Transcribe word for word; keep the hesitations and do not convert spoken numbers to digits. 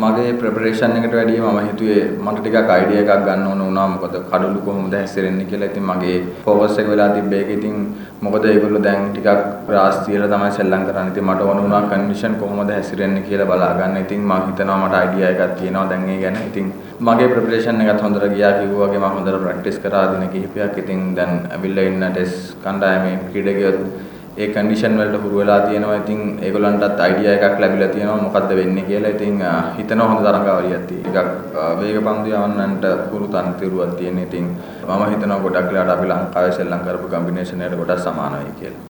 මගේ ප්‍රෙපරේෂන් එකට වැඩිය මම හිතුවේ මට ටිකක් අයිඩියා එකක් ගන්න ඕන වුණා මොකද කඩළු කොහොමද හැසිරෙන්නේ කියලා. ඉතින් මගේ ફોකස් එක වෙලා තිබ්බේ ඒක. ඉතින් මොකද ඒගොල්ලෝ දැන් ටිකක් රාස් තියලා තමයි සෙල්ලම් කරන්නේ. ඉතින් මට ඕන වුණා කන්ඩිෂන් කොහොමද හැසිරෙන්නේ කියලා බලා ගන්න. ඉතින් මම හිතනවා මට අයිඩියා එකක් තියෙනවා දැන් ඒ ගැන. ඉතින් මගේ ප්‍රෙපරේෂන් එකත් හොඳට ගියා කිව්වා වගේ මම හොඳට ප්‍රැක්ටිස් කරා දින කිහිපයක්. ඉතින් දැන් ඇවිල්ලා ඉන්න ටෙස්ට් කණ්ඩායමේ ක්‍රීඩකයොත් ඒ කන්ඩිෂන් වලට හුරු වෙලා තියෙනවා. ඉතින් ඒගොල්ලන්ටත් අයිඩියා එකක් ලැබිලා තියෙනවා මොකද්ද වෙන්නේ කියලා. ඉතින් හිතනවා හොඳ තරඟාවලියක් තියෙනවා. ටිකක් වේග පන්දු යවන්නන්ට හුරු තන්තිරුවක් තියෙන. ඉතින් මම හිතනවා ගොඩක් වෙලාවට අපි ලංකාවේ සෙල්ලම් කරපු කම්බිනේෂන් එකට ගොඩක් සමාන වෙයි කියලා.